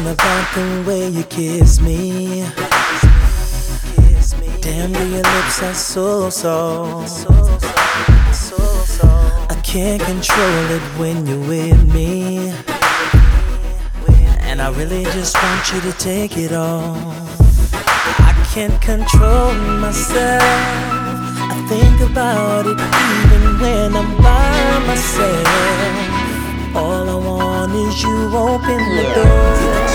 about the way you kiss me. Damn, your lips are so soft. I can't control it when you're with me, and I really just want you to take it all. I can't control myself. I think about it even when I'm by myself. All I want is you open the door.